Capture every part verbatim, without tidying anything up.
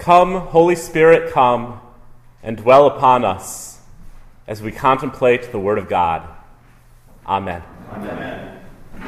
Come, Holy Spirit, come and dwell upon us as we contemplate the Word of God. Amen. Amen.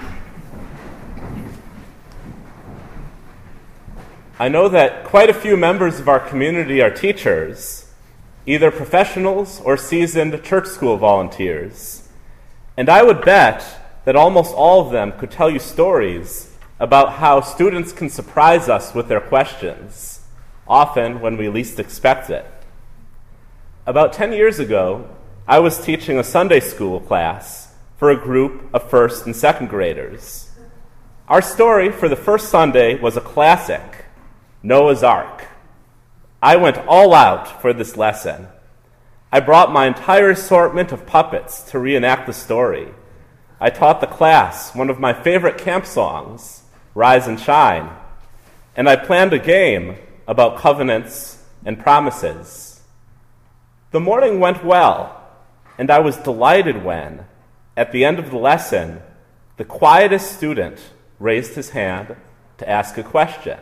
I know that quite a few members of our community are teachers, either professionals or seasoned church school volunteers. And I would bet that almost all of them could tell you stories about how students can surprise us with their questions, often when we least expect it. About ten years ago, I was teaching a Sunday school class for a group of first and second graders. Our story for the first Sunday was a classic, Noah's Ark. I went all out for this lesson. I brought my entire assortment of puppets to reenact the story. I taught the class one of my favorite camp songs, Rise and Shine, and I planned a game about covenants and promises. The morning went well, and I was delighted when, at the end of the lesson, the quietest student raised his hand to ask a question.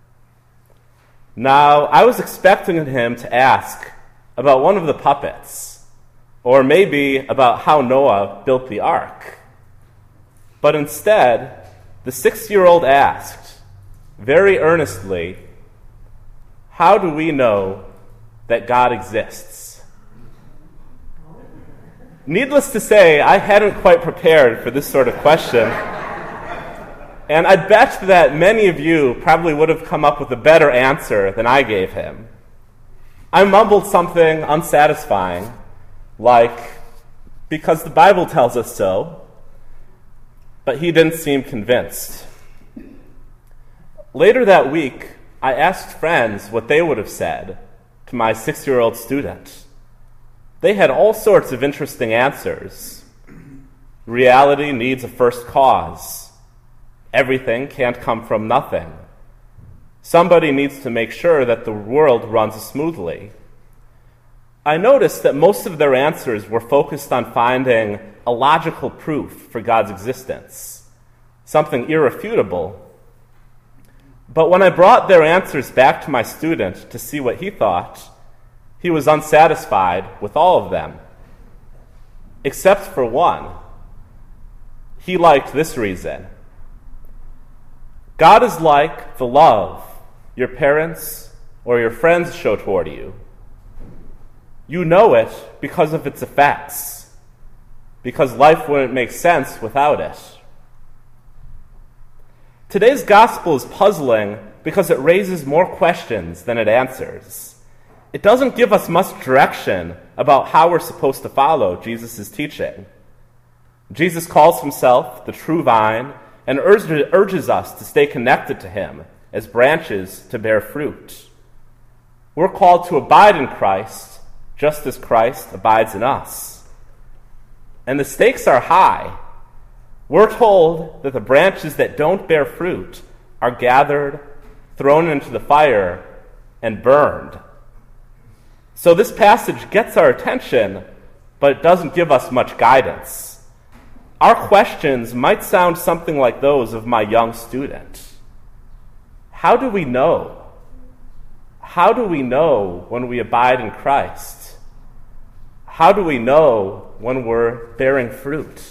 Now, I was expecting him to ask about one of the puppets, or maybe about how Noah built the ark. But instead, the six-year-old asked, very earnestly, how do we know that God exists? Needless to say, I hadn't quite prepared for this sort of question. And I bet that many of you probably would have come up with a better answer than I gave him. I mumbled something unsatisfying, like, because the Bible tells us so, but he didn't seem convinced. Later that week, I asked friends what they would have said to my six-year-old student. They had all sorts of interesting answers. Reality needs a first cause. Everything can't come from nothing. Somebody needs to make sure that the world runs smoothly. I noticed that most of their answers were focused on finding a logical proof for God's existence, something irrefutable. But when I brought their answers back to my student to see what he thought, he was unsatisfied with all of them, except for one. He liked this reason. God is like the love your parents or your friends show toward you. You know it because of its effects, because life wouldn't make sense without it. Today's gospel is puzzling because it raises more questions than it answers. It doesn't give us much direction about how we're supposed to follow Jesus' teaching. Jesus calls himself the true vine and urges us to stay connected to him as branches to bear fruit. We're called to abide in Christ just as Christ abides in us. And the stakes are high. We're told that the branches that don't bear fruit are gathered, thrown into the fire, and burned. So this passage gets our attention, but it doesn't give us much guidance. Our questions might sound something like those of my young student. How do we know? How do we know when we abide in Christ? How do we know when we're bearing fruit?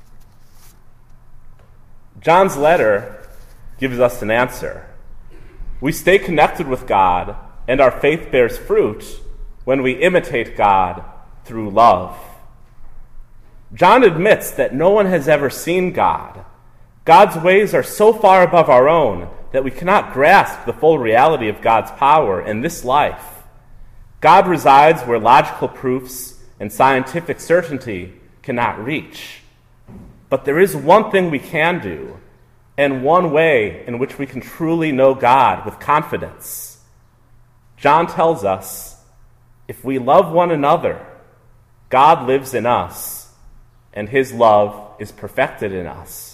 John's letter gives us an answer. We stay connected with God, and our faith bears fruit when we imitate God through love. John admits that no one has ever seen God. God's ways are so far above our own that we cannot grasp the full reality of God's power in this life. God resides where logical proofs and scientific certainty cannot reach. But there is one thing we can do, and one way in which we can truly know God with confidence. John tells us, if we love one another, God lives in us, and his love is perfected in us.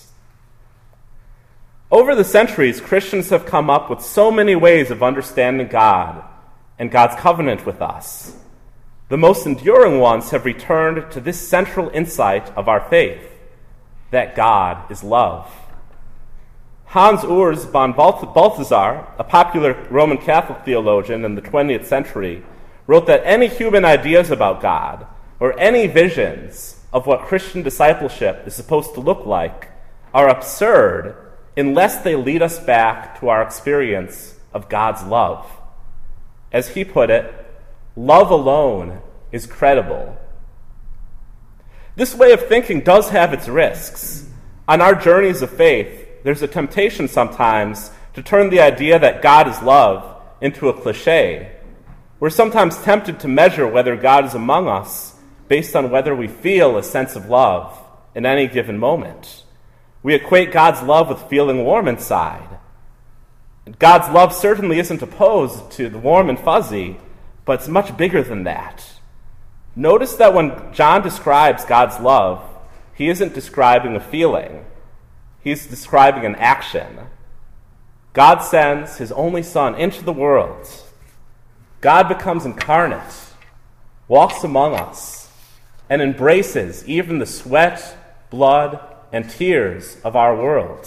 Over the centuries, Christians have come up with so many ways of understanding God and God's covenant with us. The most enduring ones have returned to this central insight of our faith, that God is love. Hans Urs von Balthasar, a popular Roman Catholic theologian in the twentieth century, wrote that any human ideas about God or any visions of what Christian discipleship is supposed to look like are absurd unless they lead us back to our experience of God's love. As he put it, love alone is credible. This way of thinking does have its risks. On our journeys of faith, there's a temptation sometimes to turn the idea that God is love into a cliche. We're sometimes tempted to measure whether God is among us based on whether we feel a sense of love in any given moment. We equate God's love with feeling warm inside. God's love certainly isn't opposed to the warm and fuzzy, but it's much bigger than that. Notice that when John describes God's love, he isn't describing a feeling. He's describing an action. God sends his only Son into the world. God becomes incarnate, walks among us, and embraces even the sweat, blood, and tears of our world.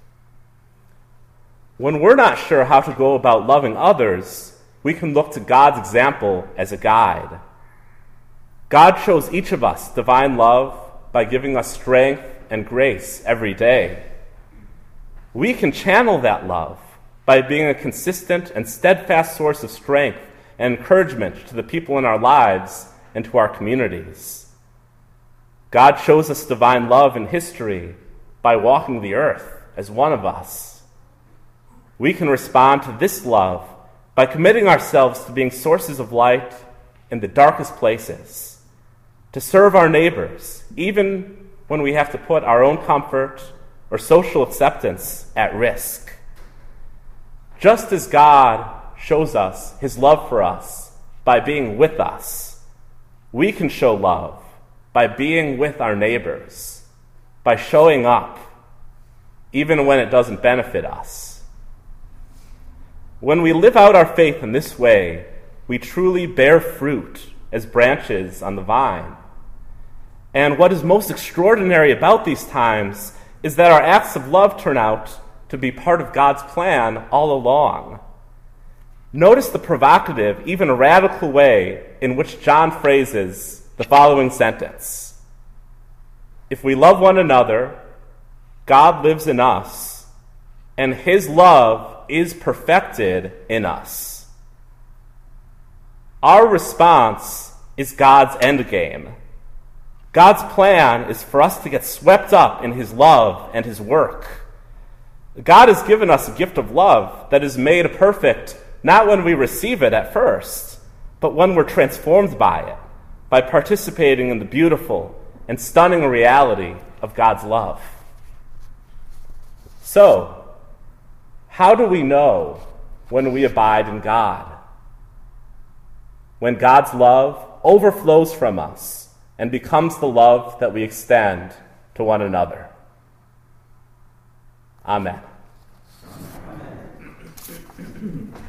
When we're not sure how to go about loving others, we can look to God's example as a guide. God shows each of us divine love by giving us strength and grace every day. We can channel that love by being a consistent and steadfast source of strength and encouragement to the people in our lives and to our communities. God shows us divine love in history by walking the earth as one of us. We can respond to this love by committing ourselves to being sources of light in the darkest places, to serve our neighbors, even when we have to put our own comfort or social acceptance at risk. Just as God shows us his love for us by being with us, we can show love by being with our neighbors, by showing up, even when it doesn't benefit us. When we live out our faith in this way, we truly bear fruit as branches on the vine. And what is most extraordinary about these times is that our acts of love turn out to be part of God's plan all along. Notice the provocative, even radical way in which John phrases the following sentence. If we love one another, God lives in us, and his love is perfected in us. Our response is God's endgame. God's plan is for us to get swept up in his love and his work. God has given us a gift of love that is made perfect not when we receive it at first, but when we're transformed by it, by participating in the beautiful and stunning reality of God's love. So, how do we know when we abide in God? When God's love overflows from us and becomes the love that we extend to one another. Amen. Amen.